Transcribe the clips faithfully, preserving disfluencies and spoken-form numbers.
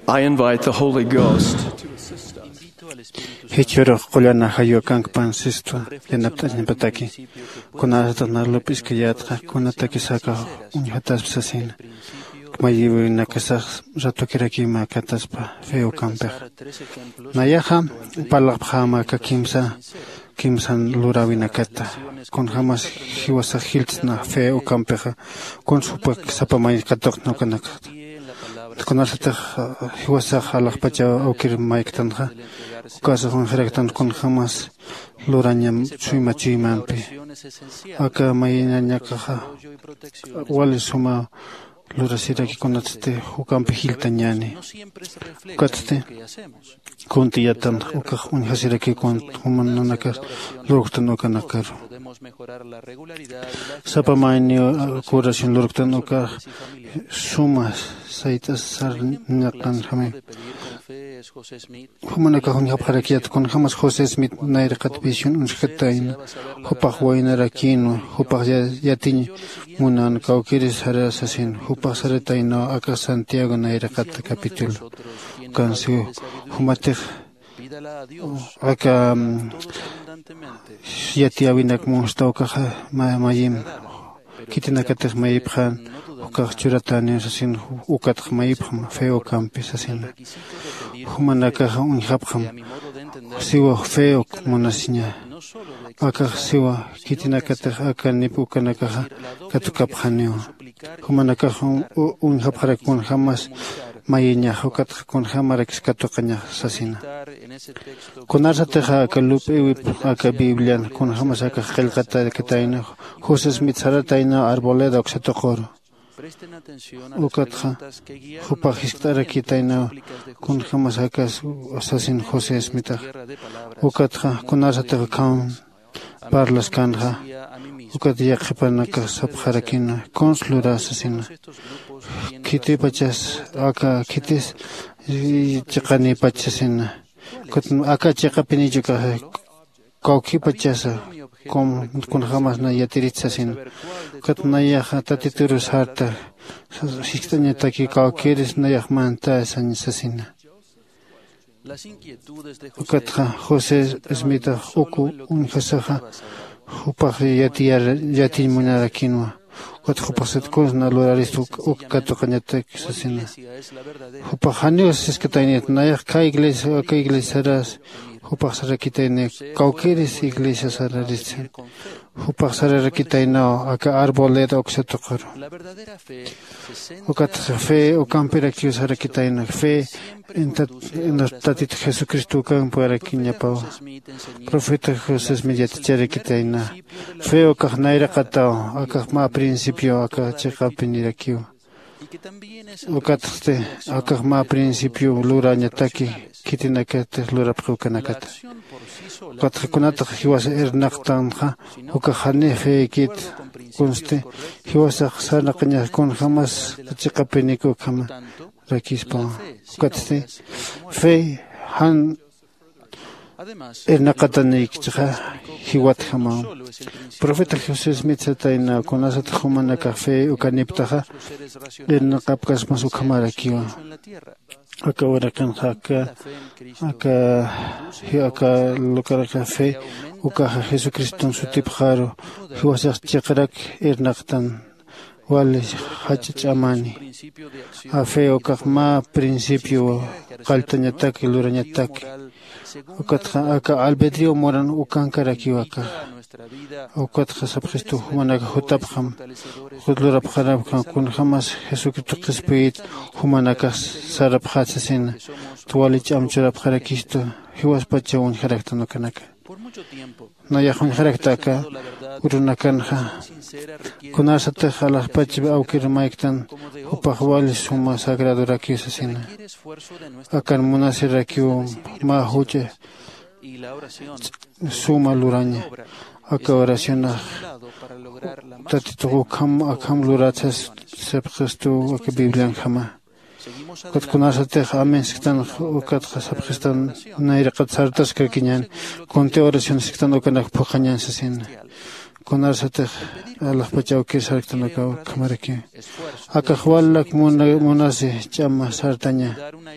I invite the Holy Ghost to assist us. Hichoro qulana hayo kankpan sisto yanaptas pataki. Kunata narlopis kayatra kunataki saka unhatas sasin. Mayiwi nakasas ratokiraki kataspa feo kamper. Nayaha palapjama kakimsa kimsan lurawinakata. Con jamás hiwasa hiltsna feo kampeja con supak sapamay katok no kanak. Con arta hiwasa halakpacha okir maiktanja. Ukasa con herektan con jamás luranyam suimachimampi. Aka mayina nyakaha wale suma lurasira ki konatsite ukampi hiltanyani. Ukatsite kuntiyatan ukah unhasira ki kont humananakas luruktan ukanakar. Sapamaini curación luruktan ukah sumas saitas sarnakan hame. Humanaka hunya parakiat con jamás José Smith nairakat vision unskataina. Hupah waina rakino hupah yatini munan kaukiris harasasin hupah saretaina aka Santiago nairakat capítulo. Kansu humatih aka yati awinak monstauka mayim kitinakatih mayiphan ukah churatani sasin ukatih mayiphan feo campis sasin humanaka unhaphan siwa feo monasinya aka siwa kitinakatih aka nipukanaka katukaphanio humanaka unhapharak con jamás mayinya hukat con jamarex katukaña sasina con arsateja kalupe aka biblian con jamas aka khilqata kataina José Smith sarataina arboleda oxetokor ukatja hupajistara kitaina con jamas aka asasin José Smith ukatja con arsateja kan parlas kanja ukat yaqpanaka sabharakina conslura asasina kiti pachas aka kitis chiqani pachasina kutun aka chiqapini juka kauki pachasa kom kun jamás na yatiritsasin kutun naya tatiturus harta sistanya taki kaukiris naya manta sanisasina ukatja José Smith uku unhasaja upah yatiyar yatin munarakinwa Wat hupasat kozna loraristu ukkato kanyatek sasina. Hupahanios es que tainet nayak ka iglesia ka iglesia ras hupasara kitaine kaukiris iglesia sararis. Hupasara kitaina aka arboleda oxetokor. Ukat fe ukampira kiusara kitaina fe en tatit Jesucristo ukampira kinyapao. Profeta José Smith chere kitaina fe ukahnaira katao aka ma principio aka chekapinirakiu. Ukatte aka ma principio luraña taki kitinakate luraprukanakata. Ukat kunata hiwas ernaqtanja ukahane fe kit kunste hiwas sanaqnya kun jamas chekapiniku kama rakispa. Ukatte fe han ernaqatanik chha hiwat hama. Profeta José Smith sataina kunasat humana café ukaniptaja ernaqapkas masukamara kiwa. Aka warakan haka aka aka lokara café ukaha Jesucristo sutipjaro hiwasaq chiqrak ernaqtan wale hachichamani afe ukaqma principio qaltañataki lurañataki ukatja aka albedrío moran ukankarakiwaka ukatja sabjestu humanaka hutapjam hutlurapjarapjam kun jamás Jesucristo qespeit humanaka sarapjatsasin tuwalich amchurapjarakisto hiwaspacha unjarakta kanaka nayajun jaraktaka urunakanja kunasata jalajpachi aukir maiktan upajwali suma sagrado rakiusasina akan munasirakiu ma huche suma luraña aka oración tatitu kam akam luratsas sepjestu aka biblian jama kat kunasate amen siktan kat sabjestan naira kat sartas kakinyan konte oración siktan okanak pojanyan sasin Conarsate a las pachao que sartan acá camaraki. Acá jualak monase chama sartaña.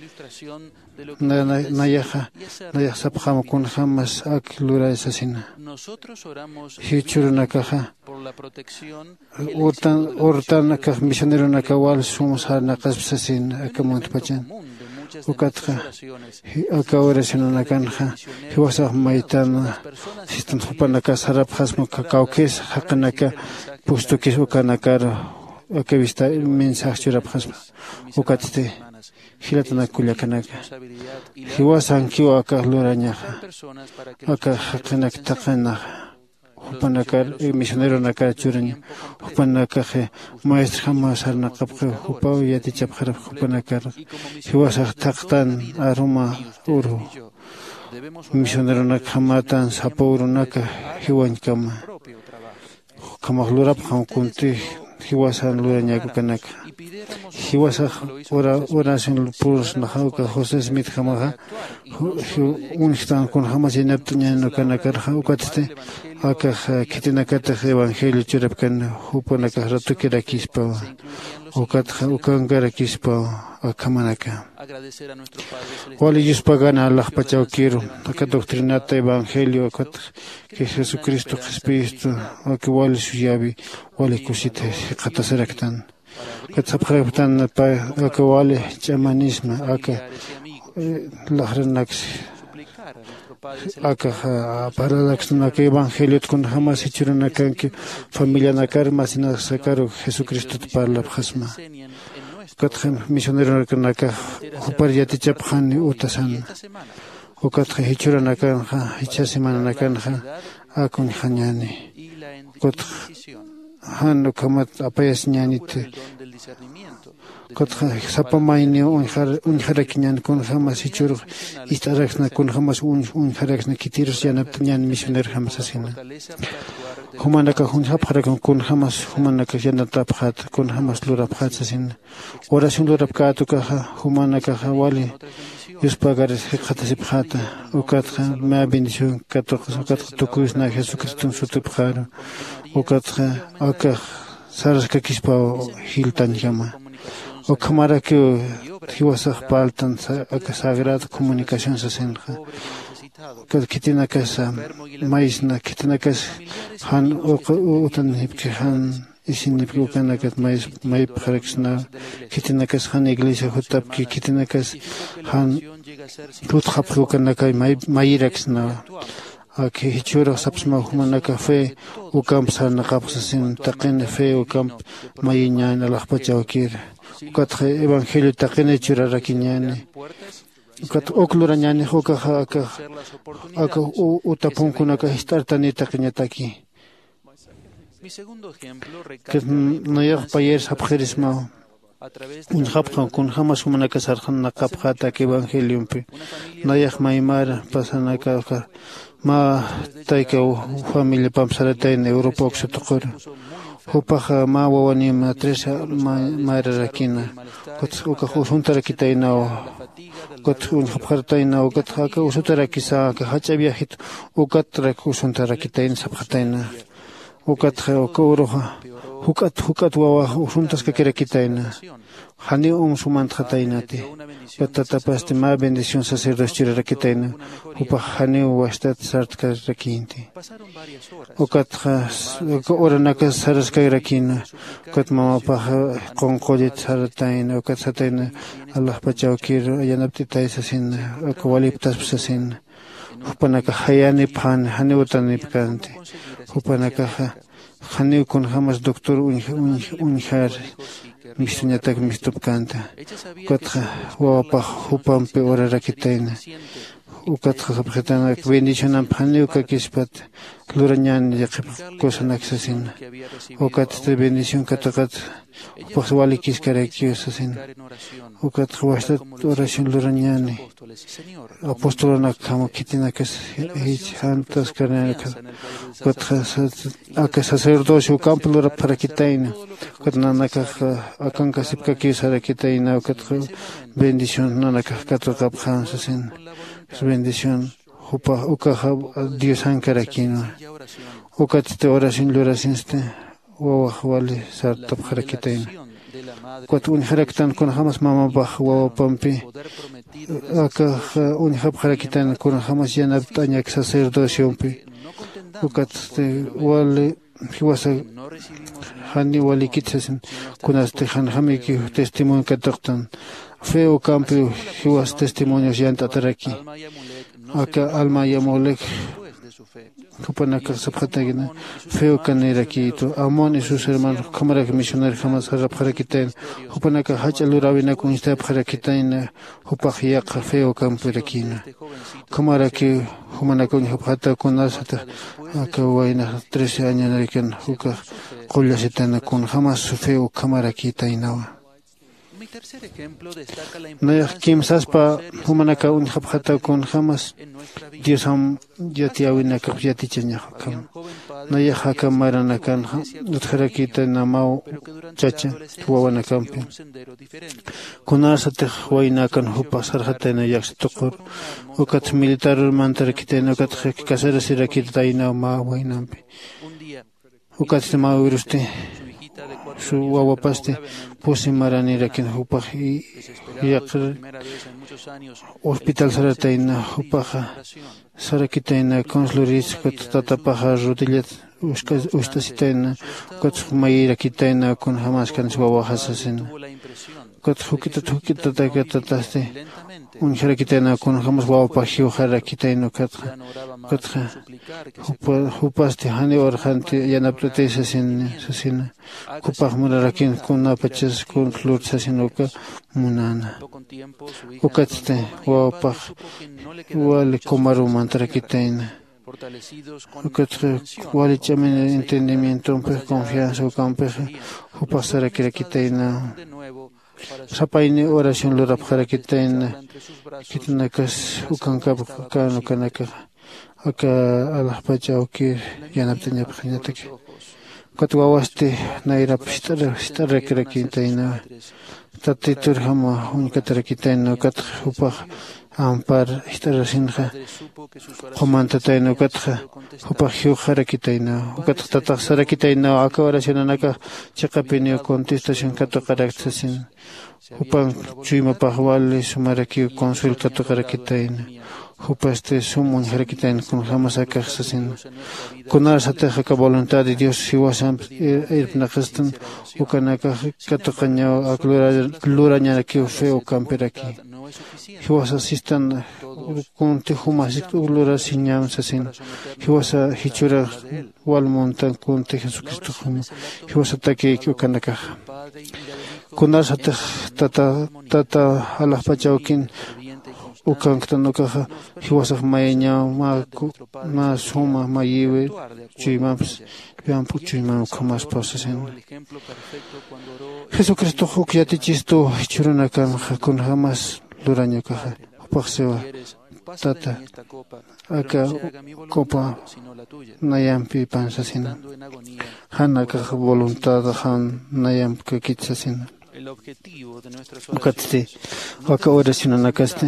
Nayaja, nayaja sapjamo con jamás ak lura asesina. Hichuruna caja. Hortan, hortan acá misionero nakawal somos a nakaspasin acá montpachan. Ukatja, acá oración en la canja, y vas a maitana, si están jupanaka sarap hasmo cacaukes, hakanaka, puesto que es ukanakar, que vista el mensaje churap hasmo, ukatte, gilatana kuliakanaka, y vas a anquio acá lorañaja, acá hakanak takana. Hupanakar, misionero nakar churaña, hupanakaje, maestro jamás arnakapje, hupao yati chapjarab hupanakar, hiwasaj taktan aroma uru, misionero nakhamatan sapuru naka, hiwankama, kamahlurab hamkunti, hiwasan lurañaku kanaka, hiwasaj ora oración puros najauka José Smith jamaja, unistan con jamás inaptuña no kanakar, ukatste, acá kitinakata evangelio churapkan hupanaka ratukira kispa ukatja ukangara kispa akamanaka wali yuspagana Allah pachaukiru acá doctrinata evangelio acá que Jesucristo Jesucristo acá wali suyabi wali kusite katasaraktan katsapjaraptan acá wali chamanismo acá lahranax acá para la que evangelio con jamás hicieron acá que familia nakar más sin sacar Jesucristo para la jasma katjem misionero acá upar yati chaphan utasan o katje hicieron acá hicha semana acá akon hanyani kot han kamat apayas ñanite Kotha sapamaini unhar unharakinyan kun hamas hichur istaraxna kun hamas un unharaxna kitirus yanaptñan misioner hamas asina humanaka hun hapharakun kun hamas humanaka yanataphat kun hamas luraphat asina oración lurapkatu kaha humanaka hawali yuspagar khatasipkhata ukatha ma bendición katokha ukatha tukusna Jesucristo sutupkhara ukatha akah saraska kispa hiltan llama o cámara que hiwasaj paltan acá sagrada comunicación se senja que tiene casa maisna que tiene casa han o tan que han isin nipku kana que mais mai praxna que tiene casa han iglesia hotap que tiene casa han tut khapru kana que mai mairaxna que hichura sapsma humana café o camp sana capsasin taqin fe o camp mayiña en la pachawkir Kat evangelio taqene churarakiñani kat oklurañani hoka aka aka utapun kunaka histartani taqñataki que no ya payer sabjerisma un japjan kun jamás humana kasarjan nakapjata que evangelio pe no ya maimar pasana ka ma taika familia pamsarata en Europa oxotokor Hupaja ma wawani ma tres ma rakina kot uka usuntara kitaina o kot un haphartaina o kot haka usuntara kisa ka hacha viajit ukat rak usuntara kitain sabhataina ukat o koroha hukat hukat wawa usuntas ka kira kitaina hani um sumant khatainati patatapaste ma bendición sacerdote rakitaina upa hani wastat sart ka rakinti ukat ora nakas saras ka rakina kat mama pa kon qolit sartain ukat satain Allah pachawkir yanapti taisasin akwaliptas psasin upanaka hayani phan hani utani pkanti upanaka hani kun hamas doctor un unhar mistuñatak mistupkanta ukatja wawapa hupampi ora rakitaina ukatja habjetana bendición ampani ukakispat lurañan yaqip kosanaksasin ukatja bendición katakat upaswali kiskarekiusasin ukatja wastat oración lurañani apostolana kama kitinakas hich hantas karnakas ukatja aka sacerdocio campo lura para kitaina ukatnanaka akanka sipka kisara kitaina ukatja bendición nanaka katukap hansasin bendición Upa ukaja Dios ankarakino. Ukatste oración lurasinste. Wawahwali sartap harakitain. Cuat un haraktan con jamás mama bah wawapampi. Aka un hab harakitan con jamás yanabtañak sacerdociónpi. Ukatste wali hiwasa hani wali kitsasin kunaste han hamiki testimonio katoktan. Feo campi hiwas testimonios yantataraki. Aka alma yamolek. Kupanaka sabhatagina feo canera quito amon y sus hermanos cámara que misionar jamás harap harakitain Kupanaka hachaluravina con esta harakitain Kupahiaka feo camperakina cámara que humanaka un hapata con asata akawaina trece años narikan huka kulasitana con jamás su feo cámara quitainawa. Nayah kim saspa humanaka un hapata con jamás Dios ham yati awina kapyati chanya kam Nayah hakam marana kan utharakita namao chacha huawana kampi kunasate huayna kan hupa sarhatena yaks tukur ukat militar mantar kitena ukat kasara sirakita ina ma wainampi ukat ma viruste su wawapaste pusi marani rakin hupa yaqr hospital sarataina hupaja sarakitaina consluris kot tatapaja rutillat ustasitaina kot mayira kitaina kun hamas kan suwahasasin kot hukita hukita takataste un harakitaina kun hamas wawapaji harakitaina kat kot hupaste hani orhanti yanaptate sasin sasin kupah murarakin kun apachas kun flut sasinoka munana ukaste wapah wali komaru mantrakitain ukatre wali chamen entendimiento pe confianza campe upasara kirakitaina sapaini oración lo rapharakitaina kitnakas ukankap kanu kanaka aka Allah pachao ki yanaptanya phanyatak katwawaste naira pistara pistara kirakitaina tatitur hama unikatarakitaina kat upah ampar istarasinja komantataina ukatja upah hiujarakitaina ukatja tatasharakitaina aka oracionanaka chaqapini contestación katoqaraktasin upan chuimapaq wali sumaraki consulta toqarakitaina upaste sumun harakitain kun jamás akajsasin kunar sateja ka voluntad de Dios siwasam irpnaqastan ukanaka katoqaña akluraña ki feo camperaki hiwasa sistan kunti humasik ulura siñam sasin hiwasa hichura wal montan kunti Jesucristo hum hiwasa taki ukanaka kunar satej tata tata alah pachaukin ukanktanukaja hiwasaj mayaña ma ma suma mayiwe chuimams piampu chuimam kamas pasasen Jesucristo hukyati chisto hichuranakan kun jamás lurañakaja upaqsewa tata aka copa nayampi pansasina hanaka voluntad han nayamka kitsasina ukatste aka oración nakaste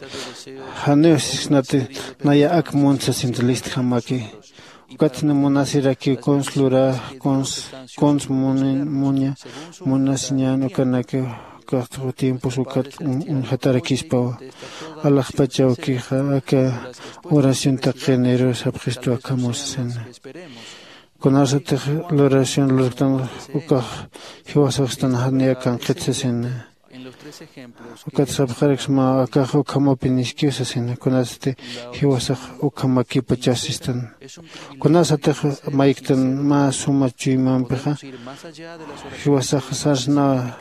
haneos nate naya ak monsa sintlist hamaki ukatne monasira ki conslura cons cons monia monasiñano kanake kasto tiempo sukat un hatarakispa Allah pachao ki aka oración ta generosa Cristo akamosen Conarse la oración los tan uka hiwasastan hania kan qetsasin ukat sabkharix ma aka ukama piniskiusasin conarse hiwasaq ukamaki pachasistan conarse maiktan ma suma chuiman peja hiwasaq sarsna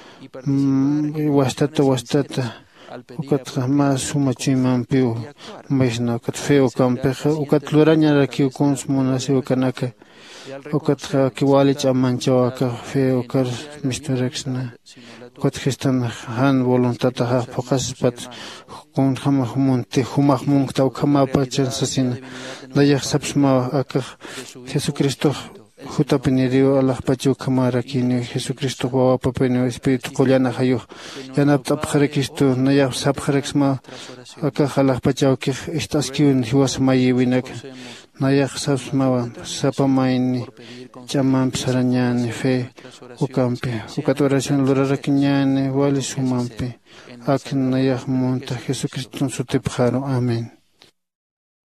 wastata wastata ukat ma suma chuiman piu maisna kat feo kampeja ukat luraña raki ukons monasi ukanaka ukatja kiwali chamanchawa ka feo kar mister Rexna ukatjistan han voluntata ha pokas pat kun hama humunte humah mungta ukama pachansasin dayah sapsma aka Jesucristo Jutapinirio Allah Pachu Kamarakinio, Jesucristo Guapapeno, Espíritu Collana Hayo, Yanaptap Harekisto, Nayab Sap Harexma, Aka Allah Pachao, que estas kiun, Hiwas Mayi Winak, Nayak Sapsmawa, Sapamaini, Chamam Sarañani, Fe, Ucampi, Ucatoración Loraraquiñani, Wali Sumampi, Ak Nayak Monta, Jesucristo Sutepjaro, Amén.